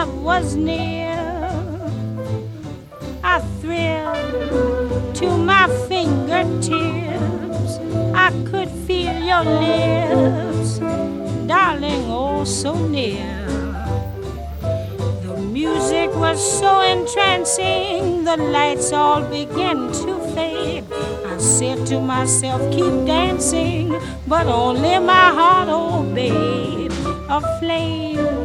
love was near. I thrilled to my fingertips. I could feel your lips, darling, oh so near. The music was so entrancing, the lights all began to fade. I said to myself, keep dancing, but only my heart obeyed. A flame